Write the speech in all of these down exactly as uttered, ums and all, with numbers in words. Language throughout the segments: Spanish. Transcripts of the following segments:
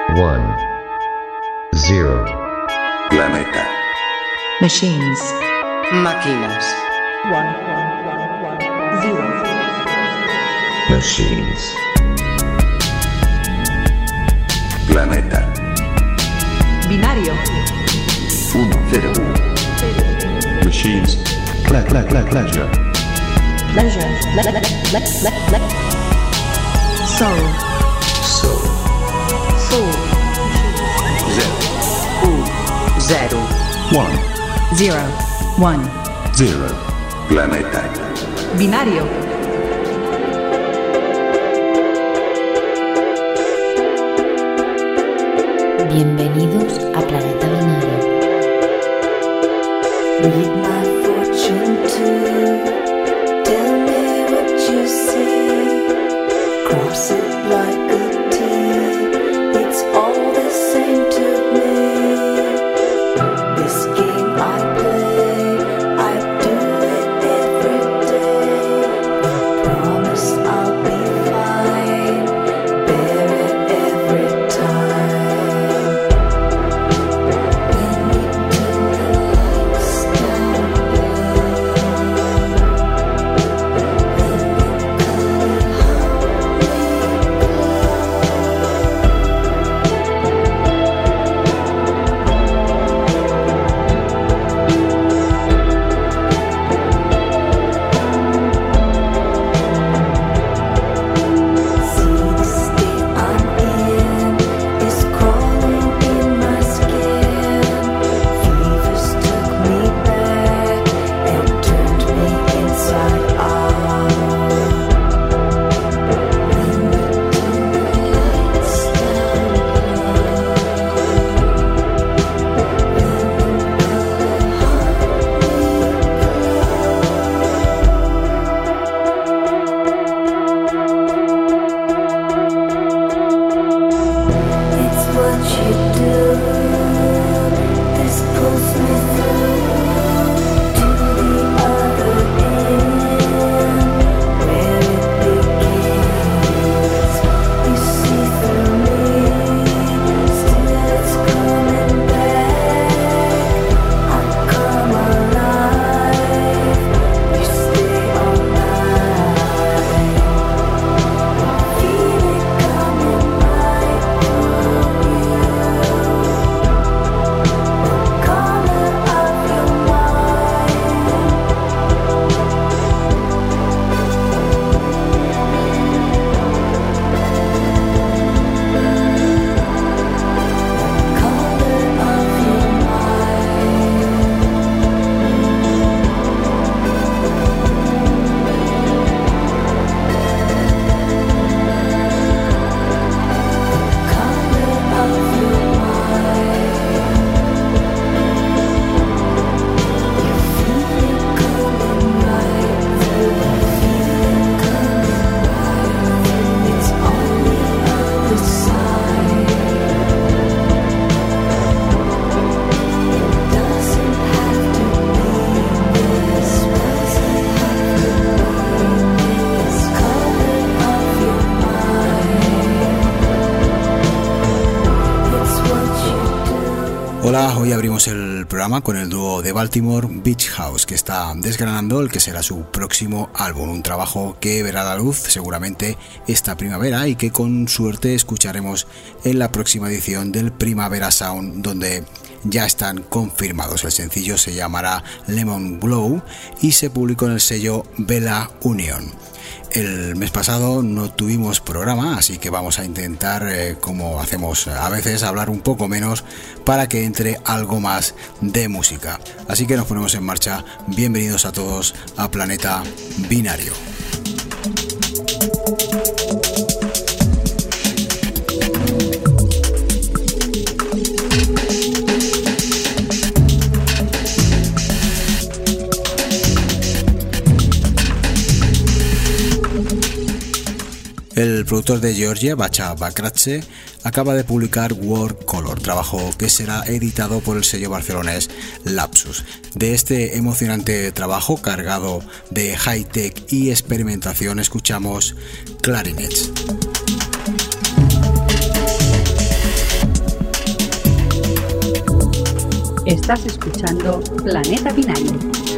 One. Zero. Planeta. Machines. Máquinas. One, one, one, one, zero. Machines. Planeta. Binario. Uno, cero. Machines. Cla, cla, cla, pleasure. Pleasure. Le, le, le, le, le, le. Soul. Soul. Soul. Zero. Un. Zero. One. Zero. One. Zero. Planeta. Binario. Bienvenidos a Planeta Binario. Read my fortune too. Tell me what you see. Cross it like a T. It's all the same to me. This game I play, I do it every day. I promise I'll be fine. Bear it every time. When we turn the lights down Hola, hoy abrimos el programa con el dúo de Baltimore Beach House, que está desgranando el que será su próximo álbum, un trabajo que verá la luz seguramente esta primavera y que con suerte escucharemos en la próxima edición del Primavera Sound, donde ya están confirmados. El sencillo se llamará Lemon Glow y se publicó en el sello Bella Union. El mes pasado no tuvimos programa, así que vamos a intentar, eh, como hacemos a veces, hablar un poco menos para que entre algo más de música. Así que nos ponemos en marcha. Bienvenidos a todos a Planeta Binario. El productor de Georgia, Bacha Bakratze, acaba de publicar World Color, trabajo que será editado por el sello barcelonés Lapsus. De este emocionante trabajo cargado de high-tech y experimentación escuchamos Clarinets. Estás escuchando Planeta Binario.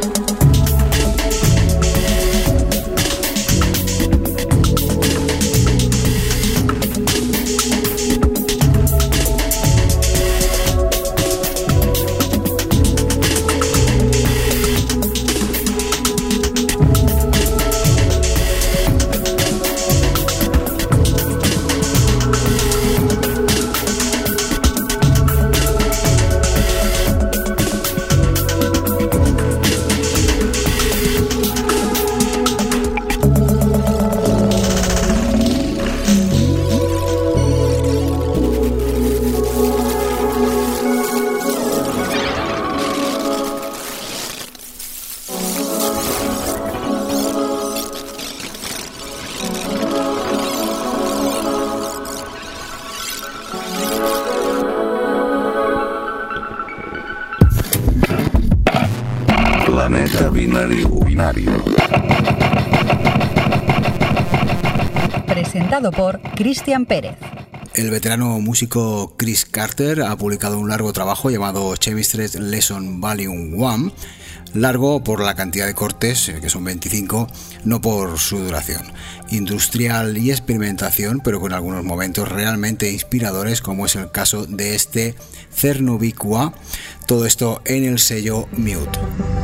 Planeta Binario. Binario. Presentado por Cristian Pérez. El veterano músico Chris Carter ha publicado un largo trabajo llamado Chemistry's Lesson Volume uno, largo por la cantidad de cortes, que son veinticinco, no por su duración. Industrial y experimentación, pero con algunos momentos realmente inspiradores, como es el caso de este Cernobicua, todo esto en el sello Mute.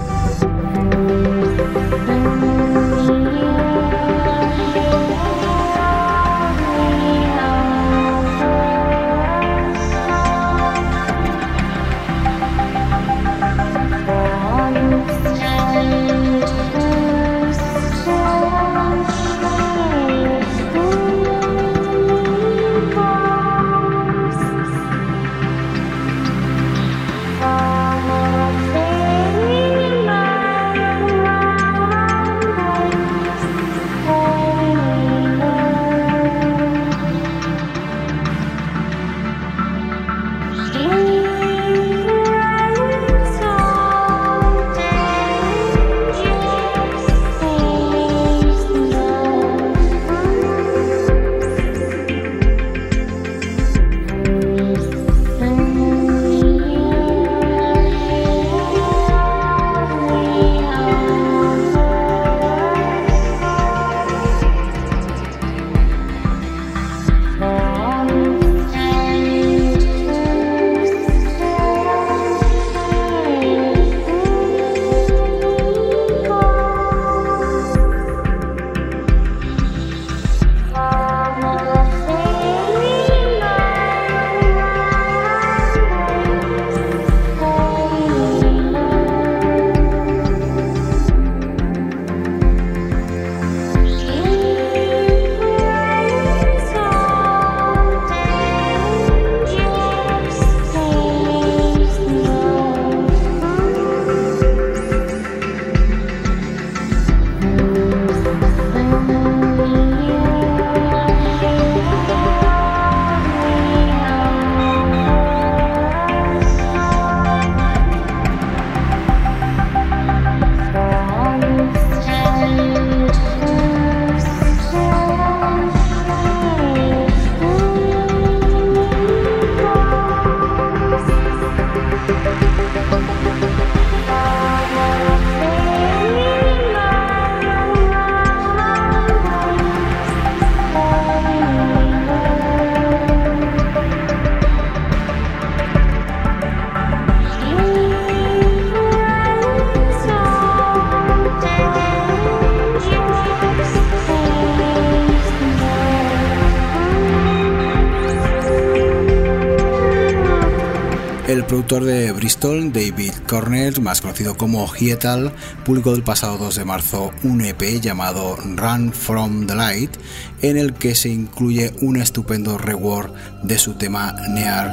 El productor de Bristol, David Corner, más conocido como Hietal, publicó el pasado dos de marzo un E P llamado Run From The Light, en el que se incluye un estupendo rework de su tema Near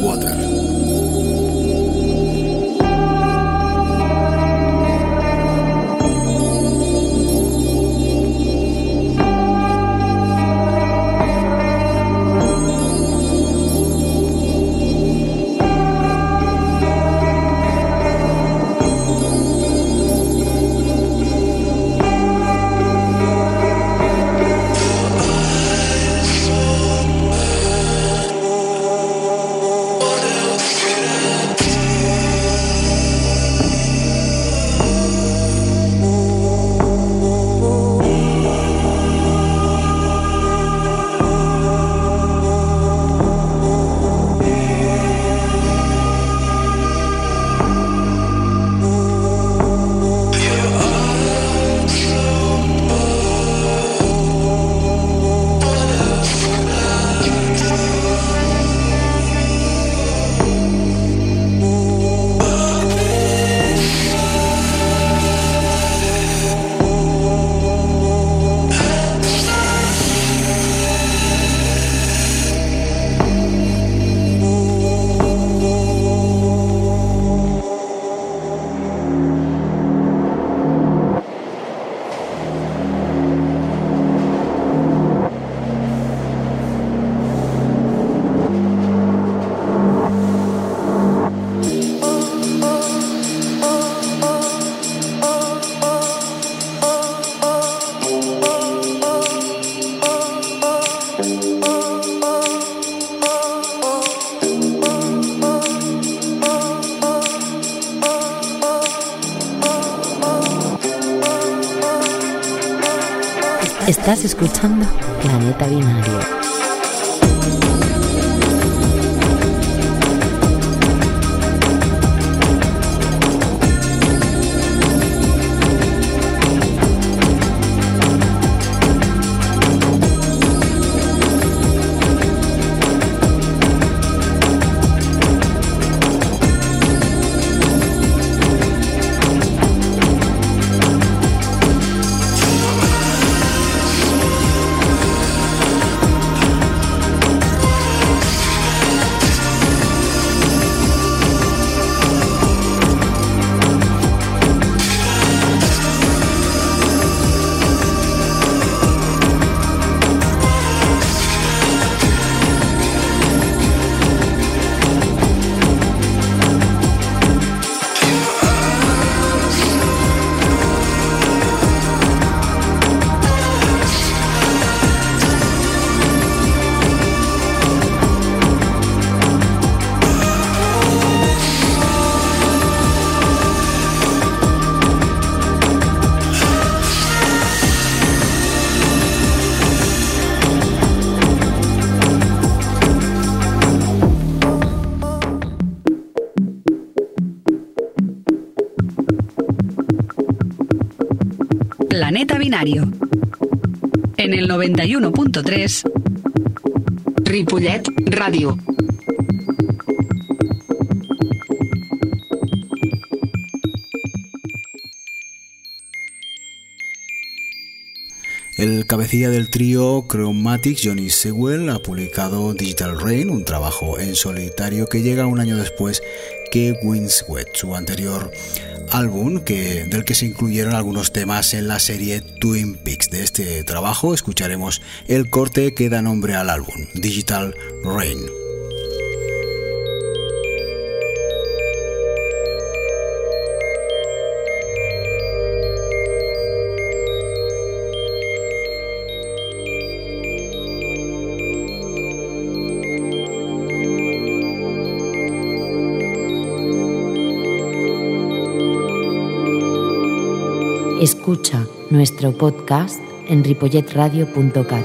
Water. What else? Estás escuchando Planeta Binario. Planeta Binario. En el noventa y uno punto tres, Ripollet Radio. El cabecilla del trío Chromatics, Johnny Sewell, ha publicado Digital Rain, un trabajo en solitario que llega un año después que Windswept, su anterior álbum, que, del que se incluyeron algunos temas en la serie Twin Peaks. De este trabajo escucharemos el corte que da nombre al álbum, Digital Rain. Escucha nuestro podcast en ripollet radio punto cat.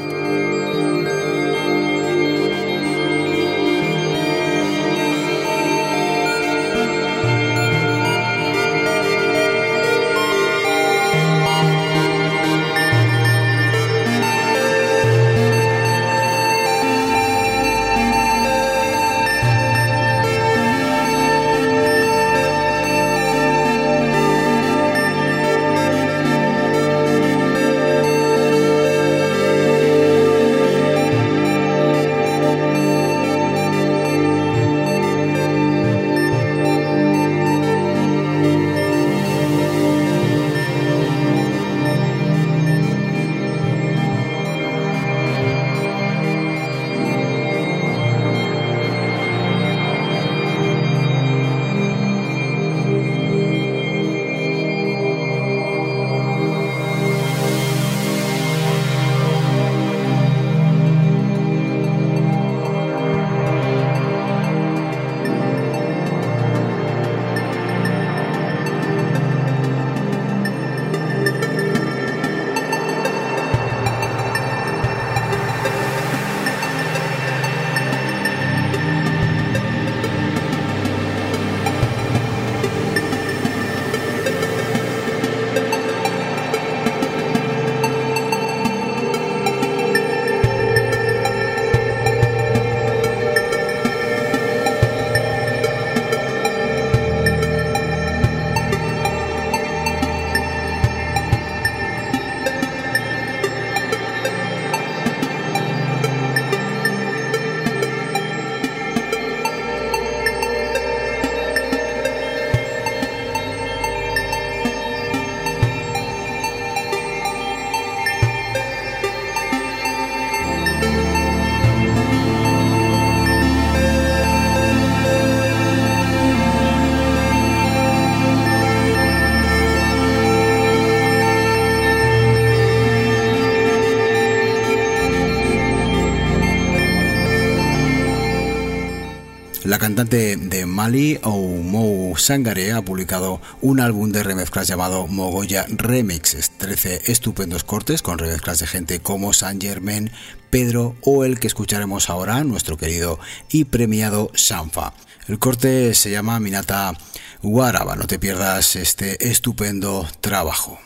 La cantante de Mali, Oumou Sangaré, ha publicado un álbum de remezclas llamado Mogoya Remixes, trece estupendos cortes con remezclas de gente como Saint Germain, Pedro o el que escucharemos ahora, nuestro querido y premiado Sanfa. El corte se llama Minata Waraba. No te pierdas este estupendo trabajo.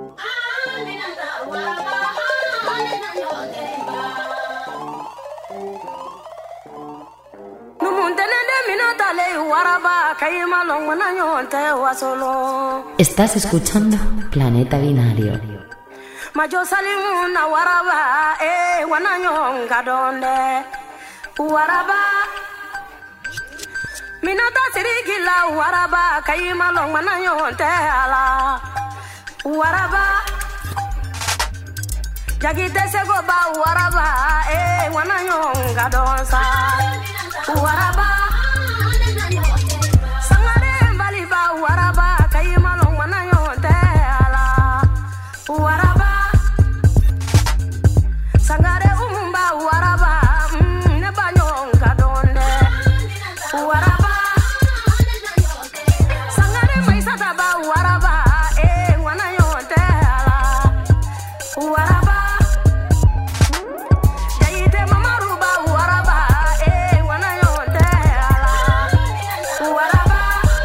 Estás escuchando Planeta Binario. Majo salimuna waraba eh wananyonga donde waraba minata sirigila waraba kayima long wananyonte ala waraba jagite sego ba waraba eh wananyonga donsa waraba sangare mbali ba waraba kayima long wananyonte ala waraba sangare umba waraba mm, ne banyonga donde waraba sangare maisata ba waraba eh wana yonte ala waraba jaite mamaru ba waraba eh wana yonte ala waraba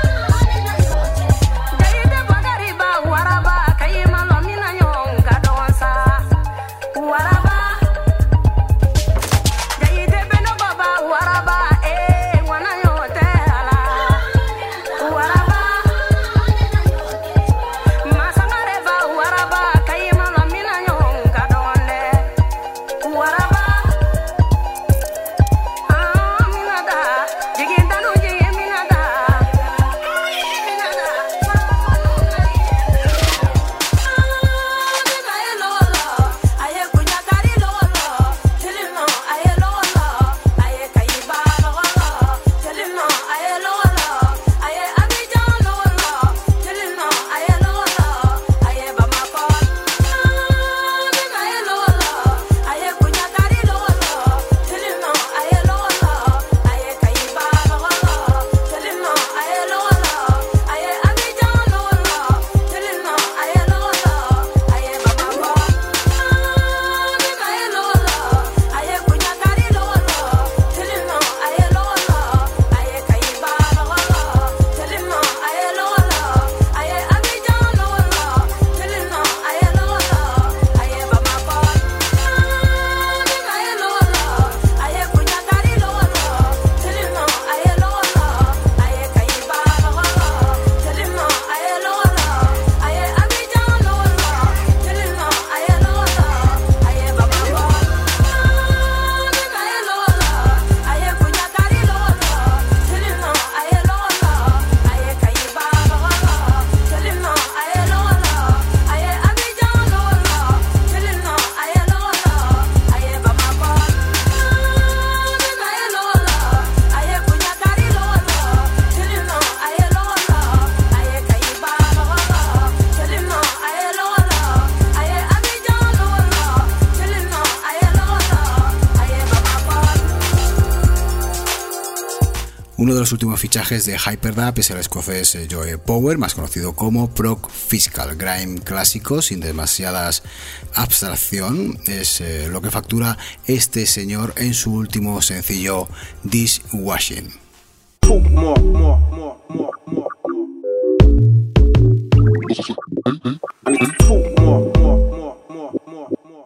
jaite bagari ba waraba kayima lomina yonga donsa waraba Uno de los últimos fichajes de Hyperdub es el escocés Joe Power, más conocido como Prog Physical. Grime clásico, sin demasiadas abstracción, es eh, lo que factura este señor en su último sencillo Dishwashing. More, more, more, more, more. I need to talk more, more, more, more, more, more.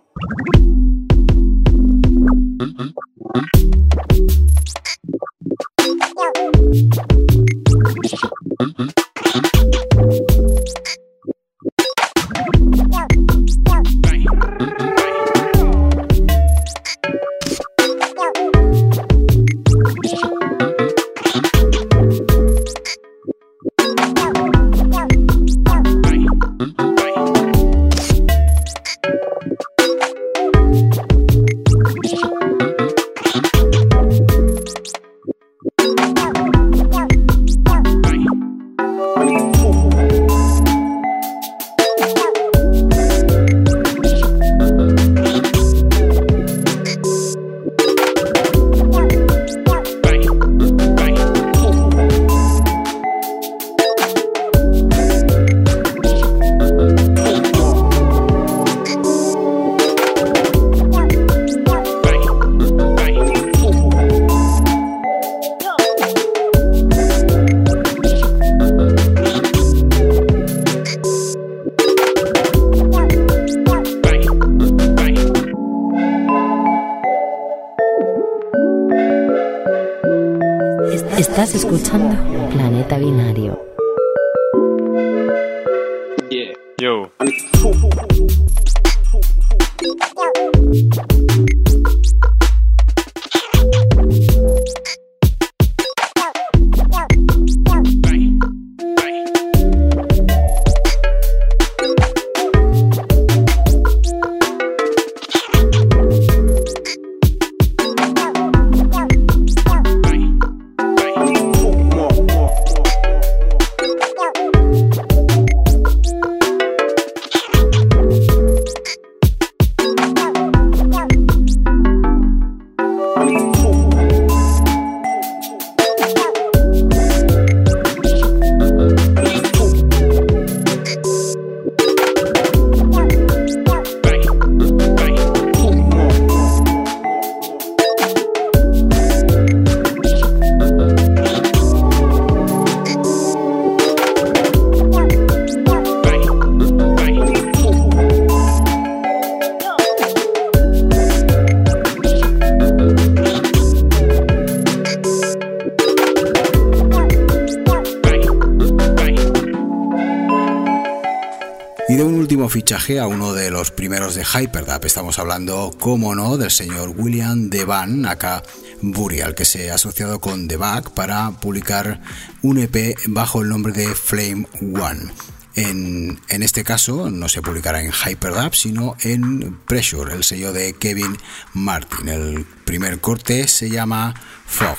Estás escuchando Planeta Binario. Yeah. Yo. Fichaje a uno de los primeros de Hyperdub. Estamos hablando, como no, del señor William Devan, acá Burial, que se ha asociado con The Bug para publicar un E P bajo el nombre de Flame One. En, en este caso no se publicará en Hyperdub, sino en Pressure, el sello de Kevin Martin. El primer corte se llama Fog.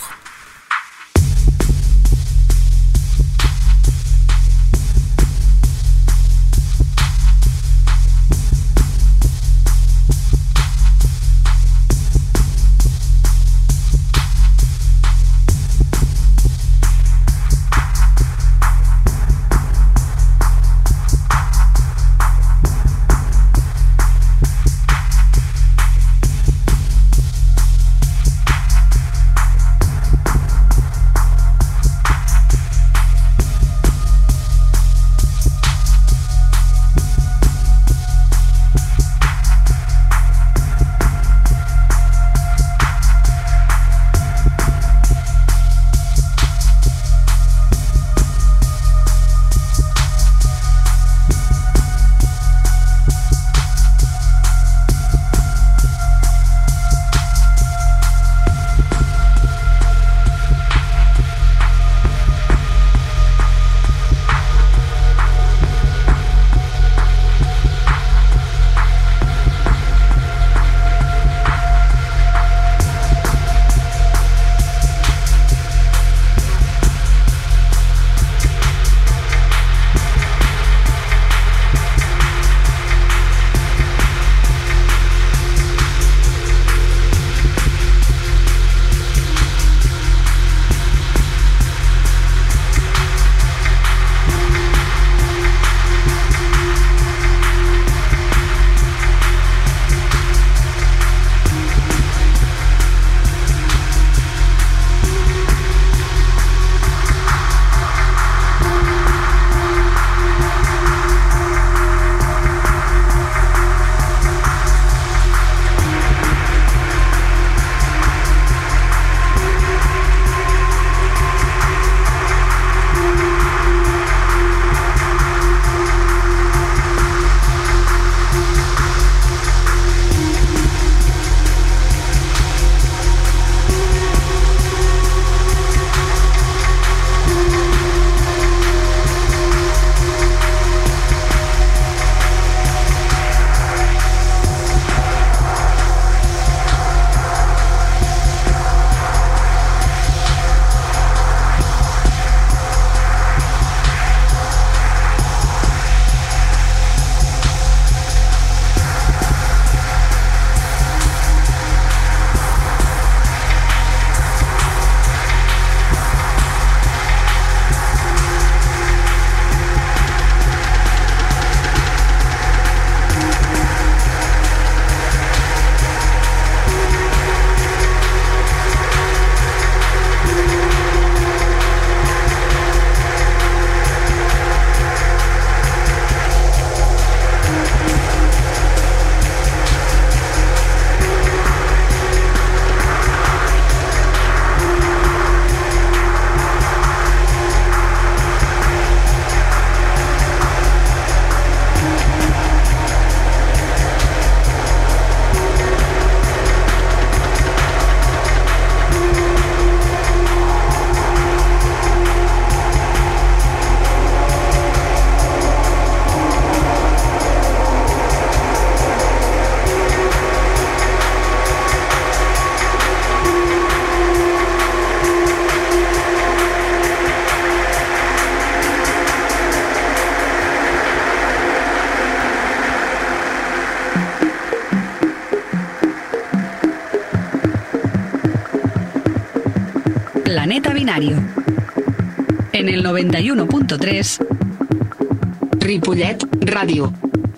Planeta Binario. En el noventa y uno punto tres, Ripollet Radio.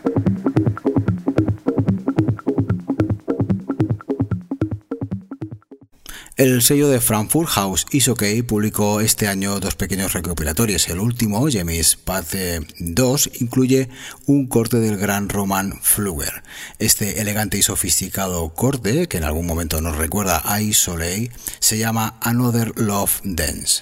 El sello de Frankfurt House Is OK publicó este año dos pequeños recopilatorios. El último, Jamies Path dos, incluye un corte del gran Roman Fluger. Este elegante y sofisticado corte, que en algún momento nos recuerda a Isolé, se llama Another Love Dance.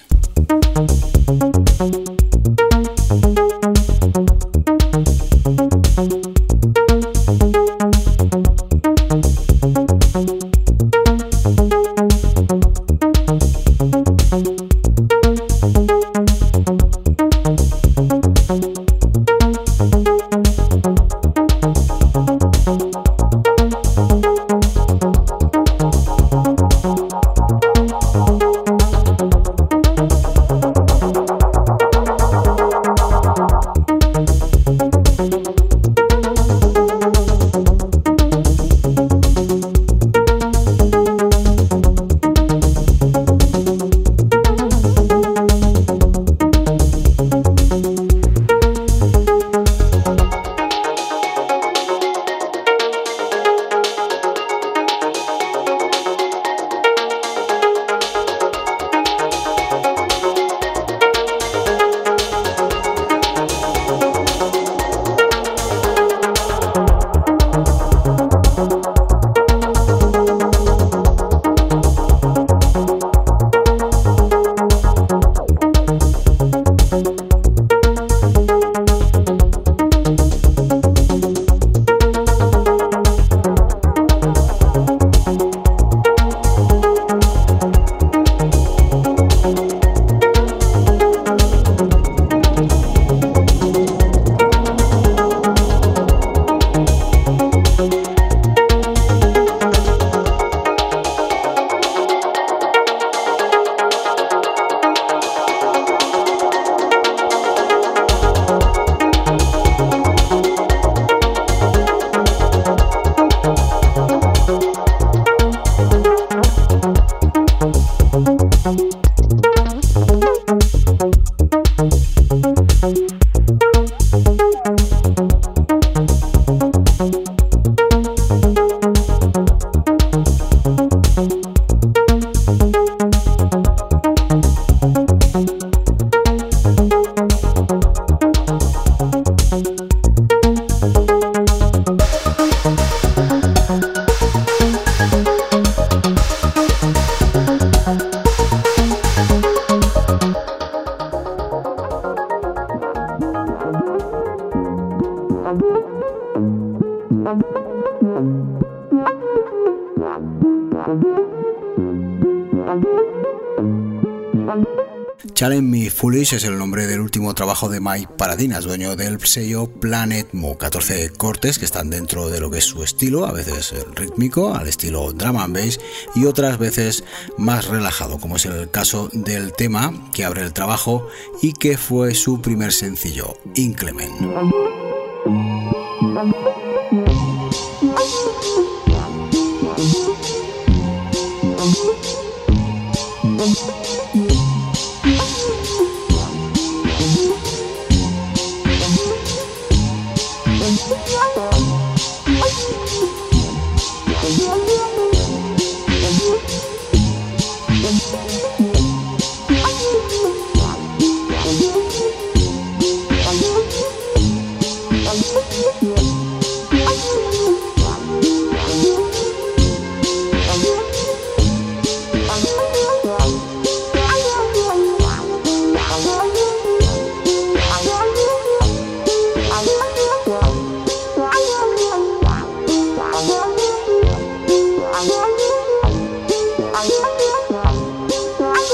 Challenge Me Foolish es el nombre del último trabajo de Mike Paradinas, dueño del sello Planet Mu. catorce cortes que están dentro de lo que es su estilo, a veces rítmico, al estilo drum and bass, y otras veces más relajado, como es el caso del tema que abre el trabajo y que fue su primer sencillo, Inclement. Wow.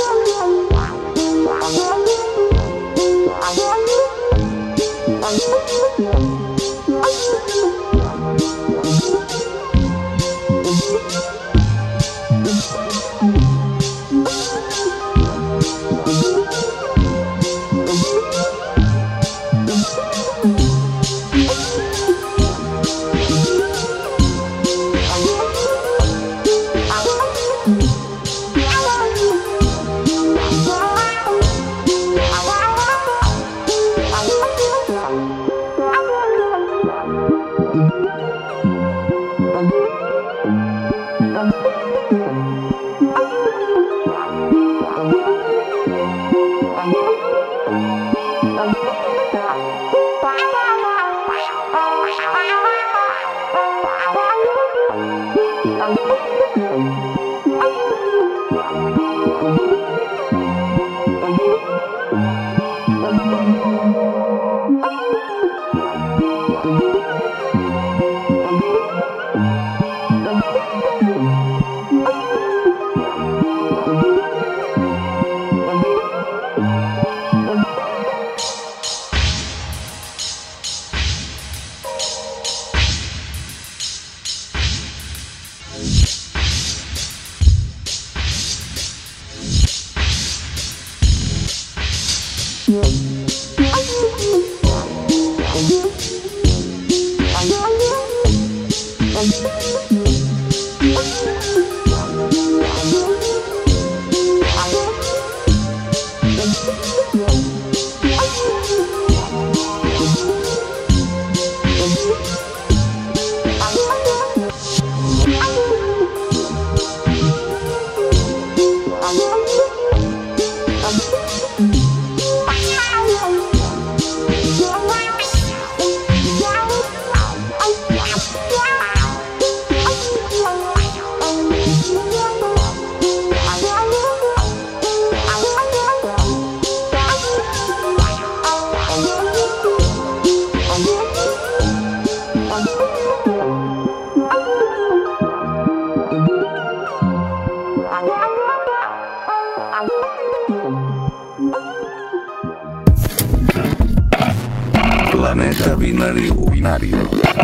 Planeta Binario. Binario.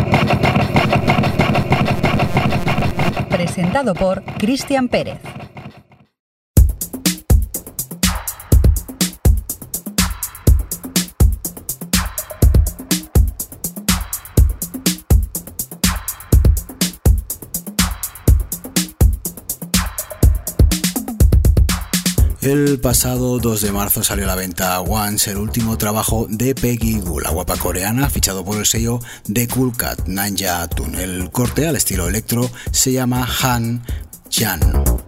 Presentado por Cristian Pérez. El pasado dos de marzo salió a la venta Once, el último trabajo de Peggy Gou, la guapa coreana, fichado por el sello de Cool Cat, Ninja Tune. El corte al estilo electro se llama Han Jan.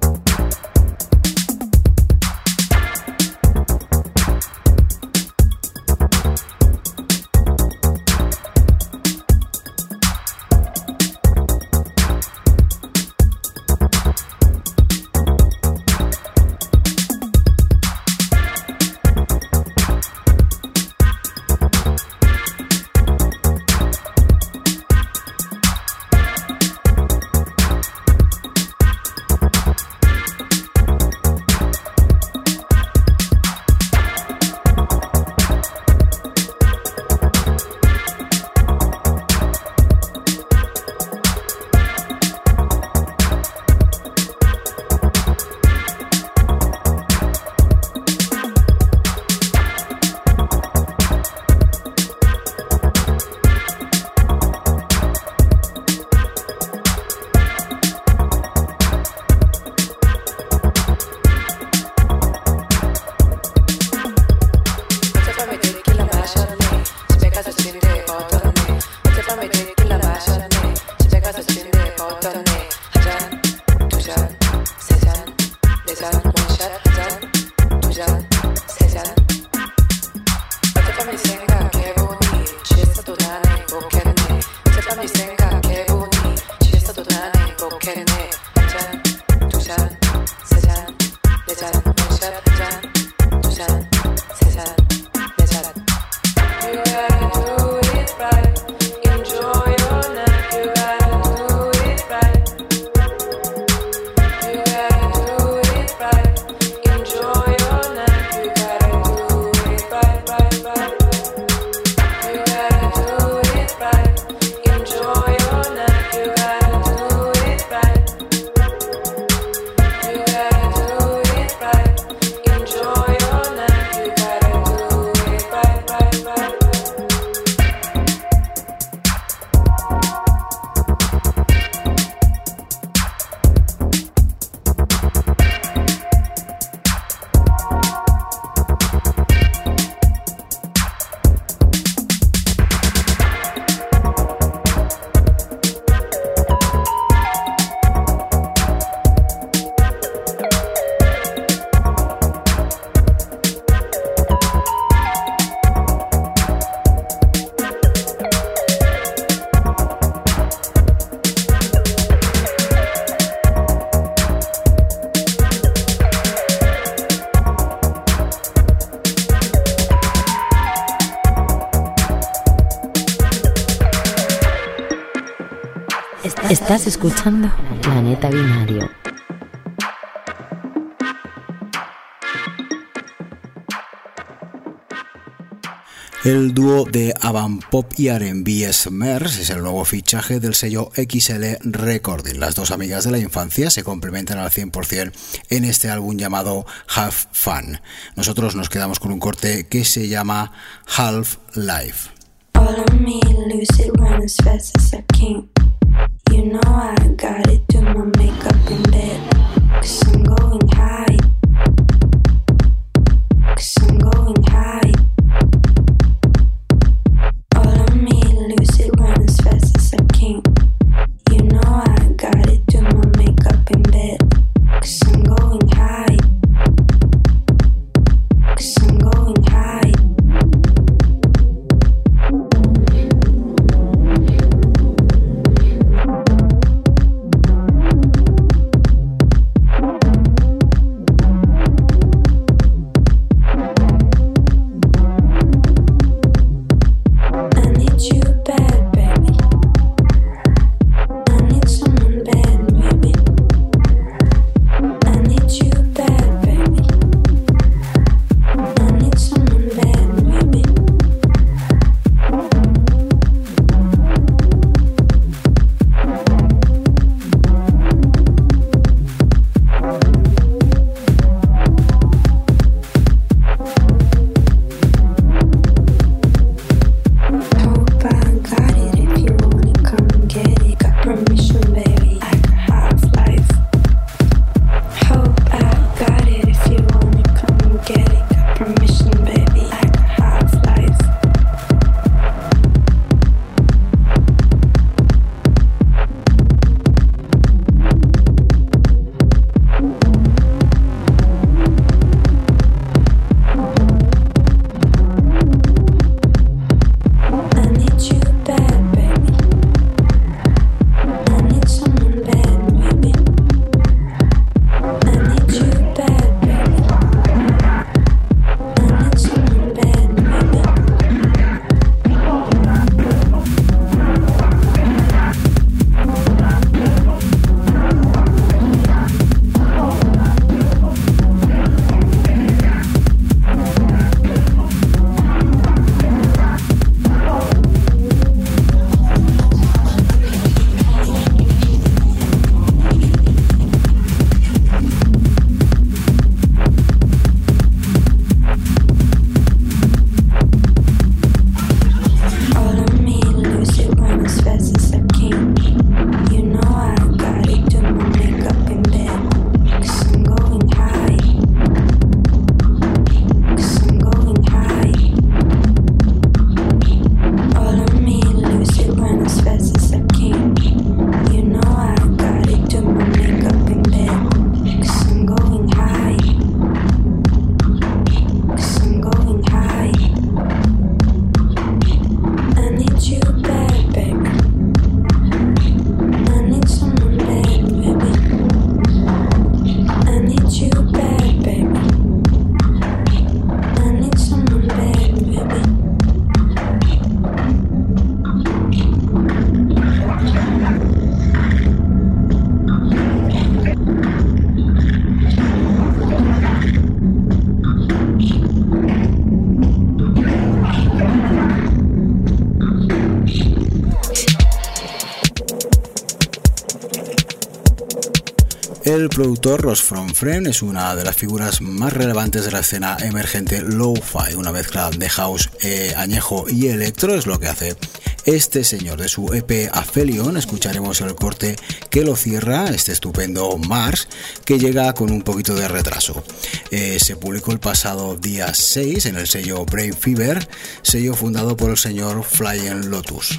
Estás escuchando Planeta Binario. El dúo de avant pop y R and B Smers es el nuevo fichaje del sello X L Recording. Las dos amigas de la infancia se complementan al cien por ciento en este álbum llamado Have Fun. Nosotros nos quedamos con un corte que se llama Half Life. All of me, lose it, run as fast as I can. You know I got it, do my makeup in bed. Cause I'm going high. Cause I'm going high. All of me, lose it, run as fast as I can. You know I got it, do my makeup in bed. Cause I'm going high. Cause I'm going high. El productor Ross From Friend es una de las figuras más relevantes de la escena emergente lo-fi, una mezcla de house eh, añejo y electro es lo que hace este señor. De su E P Aphelion escucharemos el corte que lo cierra, este estupendo Mars, que llega con un poquito de retraso. Eh, se publicó el pasado día seis en el sello Brain Fever, sello fundado por el señor Flying Lotus.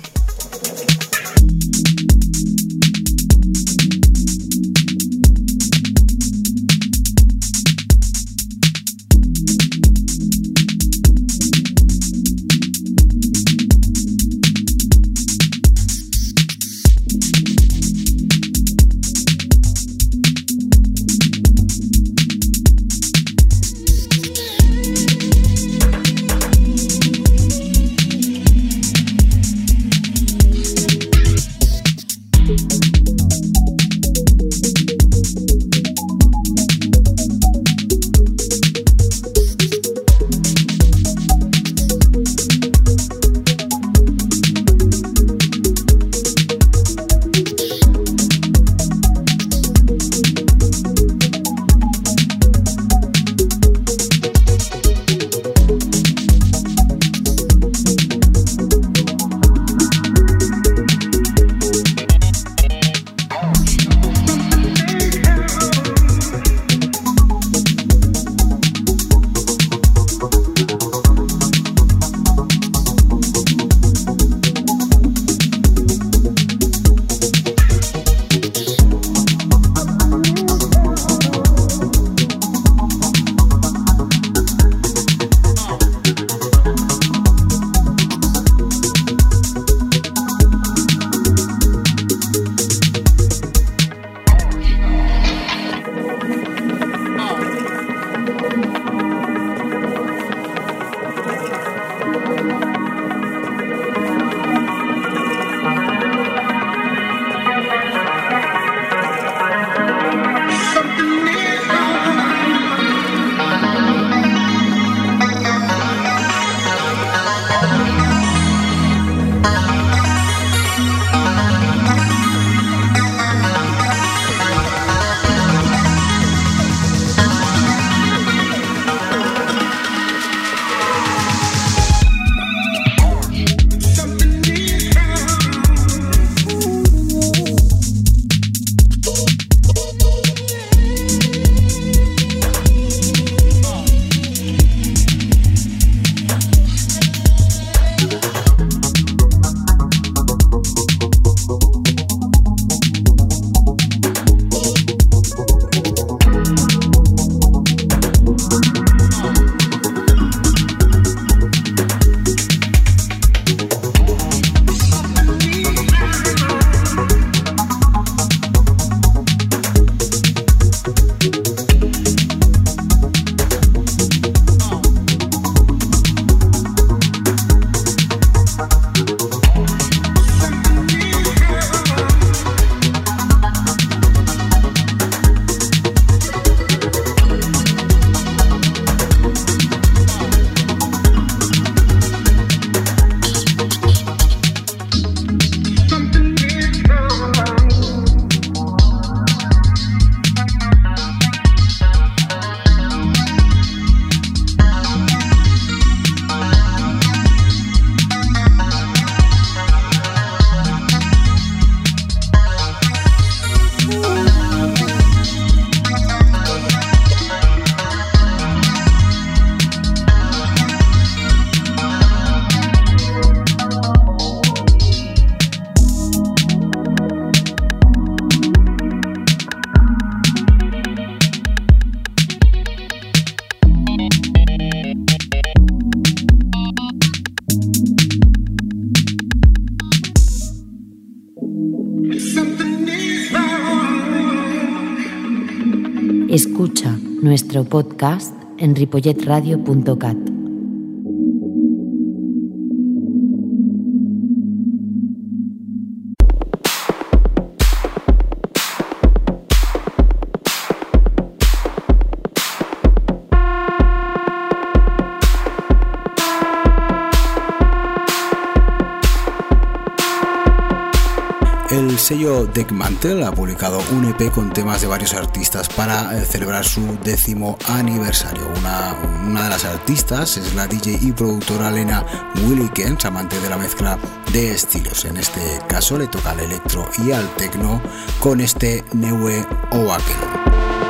Escucha nuestro podcast en ripollet radio punto cat. El sello Deckmantel ha publicado un E P con temas de varios artistas para eh, celebrar su décimo aniversario. Una, una de las artistas es la D J y productora Lena Willikens, amante de la mezcla de estilos. En este caso le toca al electro y al techno con este Neue Oakel.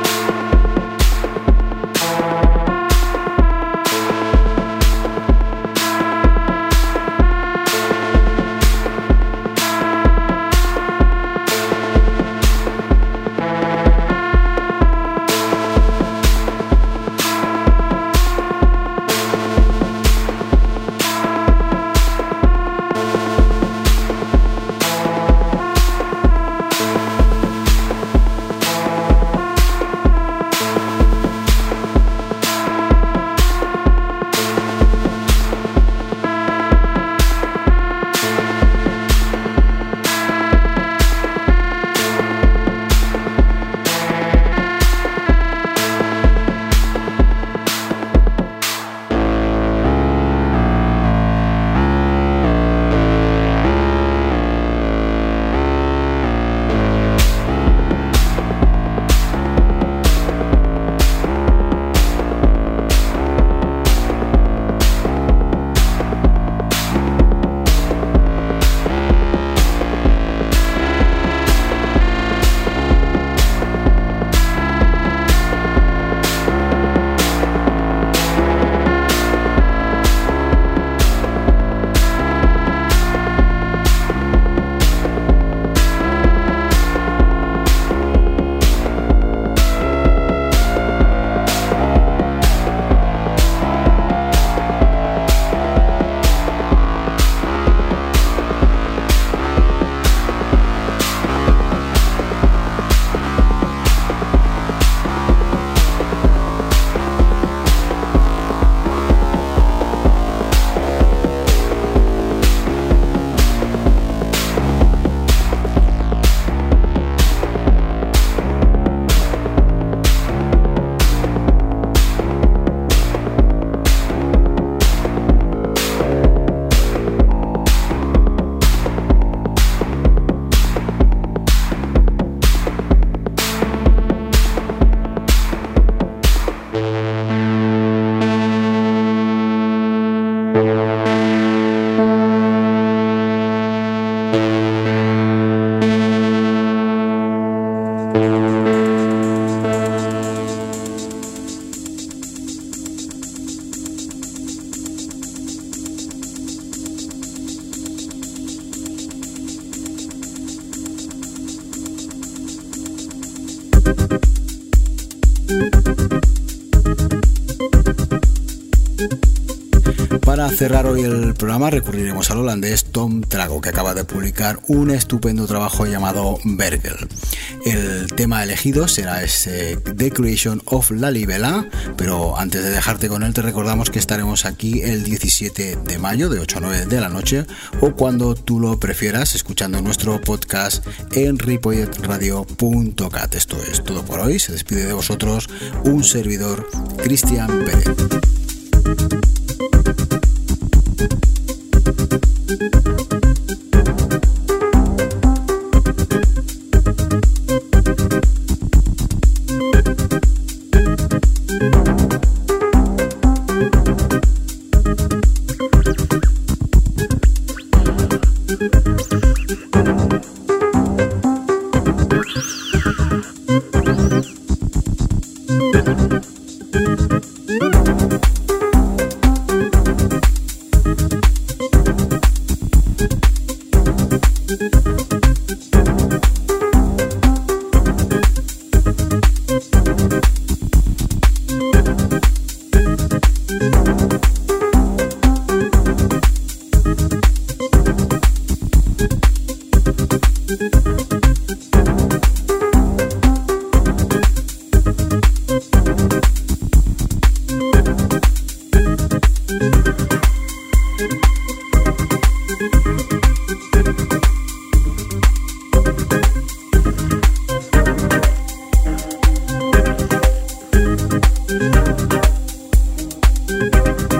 Para cerrar hoy el programa recurriremos al holandés Tom Trago, que acaba de publicar un estupendo trabajo llamado Bergel. El tema elegido será ese The Creation of La Libela, pero antes de dejarte con él te recordamos que estaremos aquí el diecisiete de mayo de ocho a nueve de la noche o cuando tú lo prefieras escuchando nuestro podcast en ripollet radio punto cat. Esto es todo por hoy, se despide de vosotros un servidor, Cristian Pérez. Thank